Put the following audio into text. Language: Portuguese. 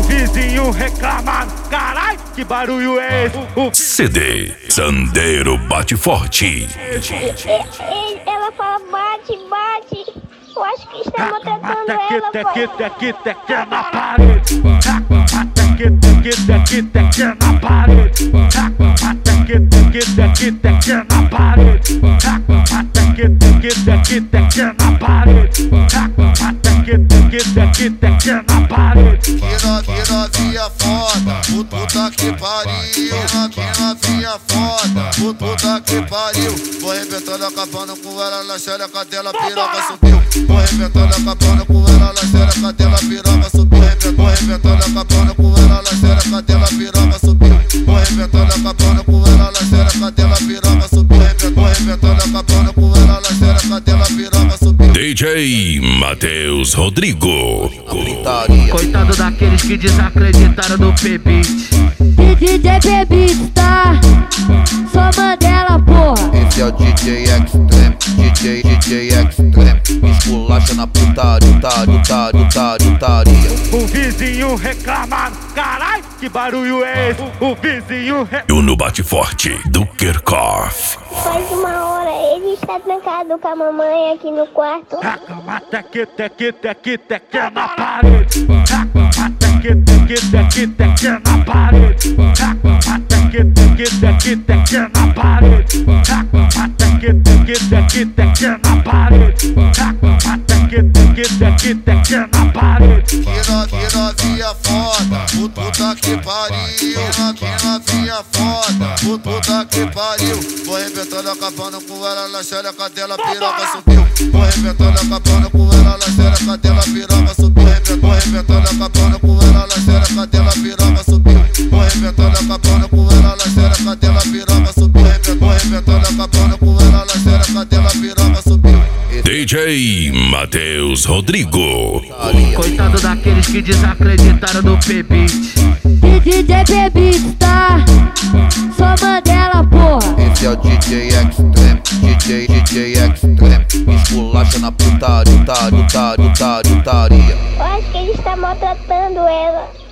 vizinho reclamando, carai, que barulho é esse? CD Sandeiro Bate Forte. Ela fala bate, bate. Eu acho que está maltratando ela, pai. Aqui na parede. Aqui na parede. Aqui na parede. Aqui na parede. Na parede. Que novinha foda, puta que pariu. Que novinha foda, puta que pariu. Vou arrebentando, acabando com ela na xereca dela, piroca subiu. Vou arrebentando, acabando com ela na xereca dela, piroca subiu. Vou arrebentando, acabando com ela na xereca dela, piroca subiu. Vou arrebentando, acabando com ela na xereca dela, piroca subiu. Vou arrebentando, acabando com ela na xereca dela, piroca subiu. DJ Matheus Rodrigo. Coitado daqueles que desacreditaram do P-Beat. DJ P-Beat, tá? Só Mandela, porra. Esse é o DJ Extreme, DJ Extreme. Esculacha na putaria. O vizinho reclamando, carai, que barulho é esse? O vizinho Eu no Bate Forte do Kirchhoff. Faz uma hora, ele está trancado com a mamãe aqui no quarto. reclama, aqui na parede. Aqui na parede. Aqui na parede. Aqui na parede. Na parede. Que novinha foda, puta que pariu. Que novinha foda, puta que pariu. Vou arrebentando, acabando com ela na xereca dela, piroca subiu. Vou arrebentando, acabando com ela na xereca dela, piroca subiu. Vou arrebentando, acabando com ela na xereca dela, piroca subiu. Vou arrebentando, acabando com ela na xereca dela, piroca subiu. Vou arrebentando, acabando com ela na xereca dela, piroca subiu. DJ Matheus Rodrigo. Coitado daqueles que desacreditaram do P-Beat. DJ P-Beat, tá? Só Mandela, porra. Esse é o DJ Extreme, DJ Extreme. Esculacha na putaria. Eu acho que ele está maltratando ela.